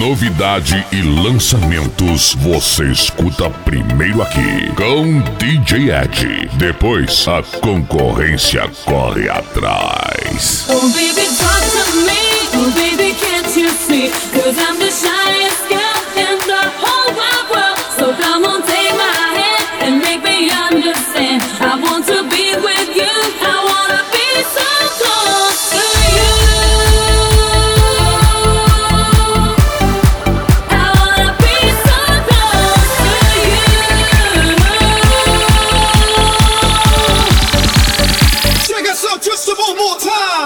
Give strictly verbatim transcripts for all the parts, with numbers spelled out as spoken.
Novidade e lançamentos você escuta primeiro aqui com D J Ed. Depois a concorrência corre atrás. Oh baby, talk to me. Oh baby, can't you see? 'Cause I'm the shyest girl in the whole wide world. So come on, take my hand and make me understand. I want to be with you. I wanna be so close to you. Just one more time.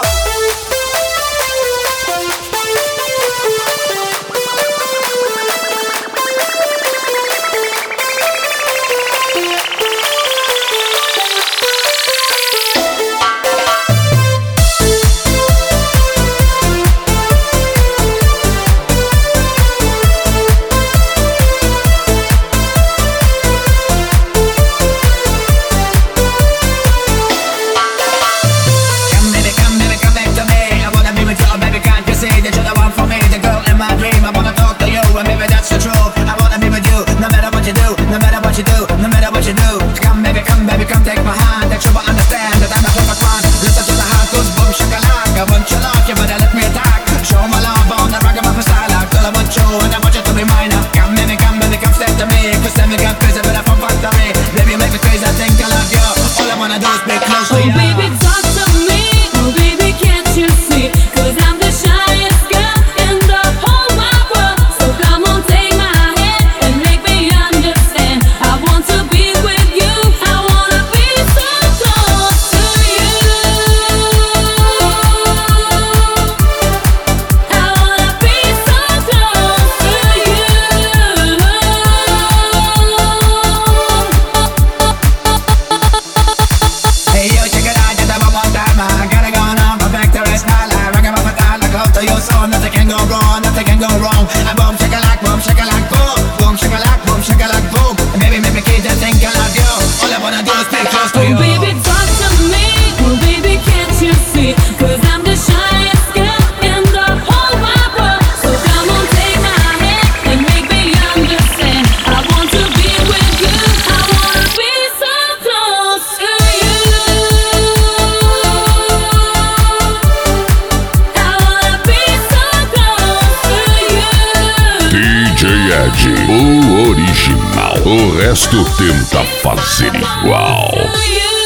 O original, o resto tenta fazer igual.